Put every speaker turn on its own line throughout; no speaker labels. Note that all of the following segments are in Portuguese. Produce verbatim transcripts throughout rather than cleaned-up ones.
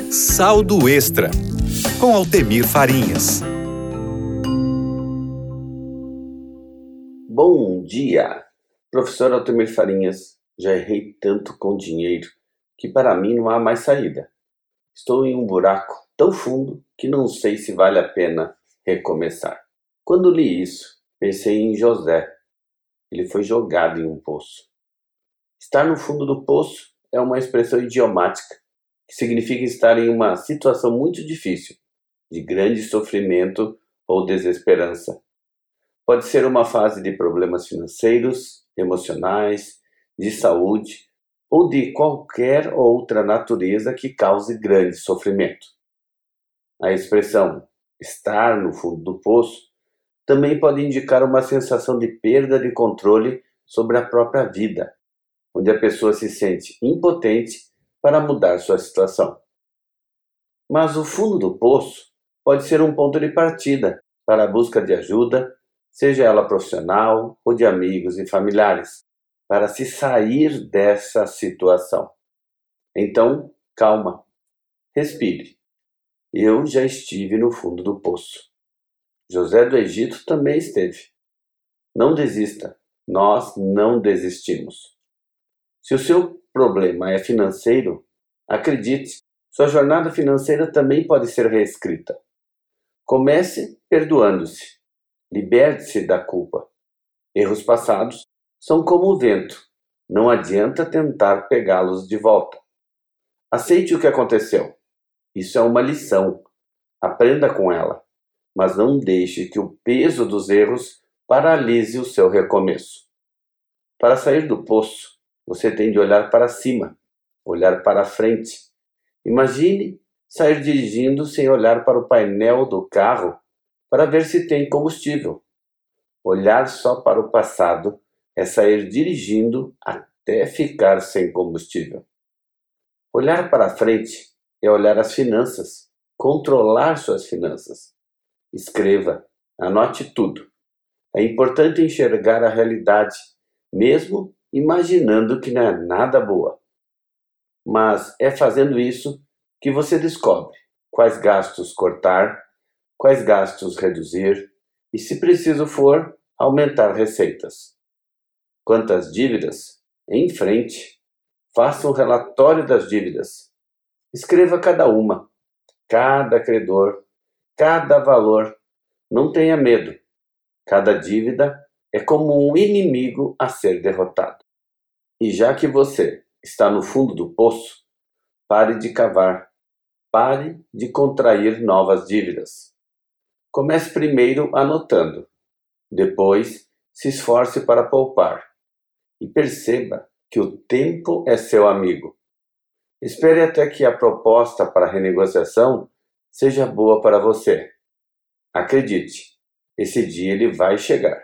Saldo Extra, com Altemir Farinhas.
Bom dia! Professor Altemir Farinhas, já errei tanto com dinheiro que para mim não há mais saída. Estou em um buraco tão fundo que não sei se vale a pena recomeçar. Quando li isso, pensei em José. Ele foi jogado em um poço. Estar no fundo do poço é uma expressão idiomática que significa estar em uma situação muito difícil, de grande sofrimento ou desesperança. Pode ser uma fase de problemas financeiros, emocionais, de saúde ou de qualquer outra natureza que cause grande sofrimento. A expressão estar no fundo do poço também pode indicar uma sensação de perda de controle sobre a própria vida, onde a pessoa se sente impotente para mudar sua situação. Mas o fundo do poço pode ser um ponto de partida para a busca de ajuda, seja ela profissional ou de amigos e familiares, para se sair dessa situação. Então, calma, respire. Eu já estive no fundo do poço. José do Egito também esteve. Não desista, nós não desistimos. Se o seu problema é financeiro, acredite, sua jornada financeira também pode ser reescrita. Comece perdoando-se. Liberte-se da culpa. Erros passados são como o vento. Não adianta tentar pegá-los de volta. Aceite o que aconteceu. Isso é uma lição. Aprenda com ela. Mas não deixe que o peso dos erros paralise o seu recomeço. Para sair do poço, você tem de olhar para cima, olhar para frente. Imagine sair dirigindo sem olhar para o painel do carro para ver se tem combustível. Olhar só para o passado é sair dirigindo até ficar sem combustível. Olhar para frente é olhar as finanças, controlar suas finanças. Escreva, anote tudo. É importante enxergar a realidade, mesmo imaginando que não é nada boa. Mas é fazendo isso que você descobre quais gastos cortar, quais gastos reduzir e, se preciso for, aumentar receitas. Quantas dívidas? Em frente. Faça um relatório das dívidas. Escreva cada uma, cada credor, cada valor. Não tenha medo. Cada dívida é como um inimigo a ser derrotado. E já que você está no fundo do poço, pare de cavar. Pare de contrair novas dívidas. Comece primeiro anotando. Depois, se esforce para poupar. E perceba que o tempo é seu amigo. Espere até que a proposta para renegociação seja boa para você. Acredite, esse dia ele vai chegar.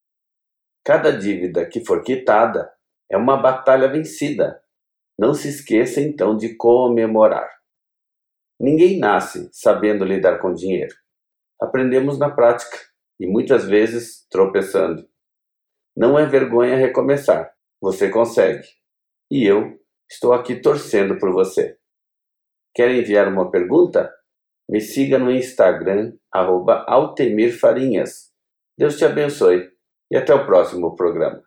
Cada dívida que for quitada é uma batalha vencida. Não se esqueça então de comemorar. Ninguém nasce sabendo lidar com dinheiro. Aprendemos na prática e muitas vezes tropeçando. Não é vergonha recomeçar. Você consegue. E eu estou aqui torcendo por você. Quer enviar uma pergunta? Me siga no Instagram, arroba Altemir Farinhas. Deus te abençoe e até o próximo programa.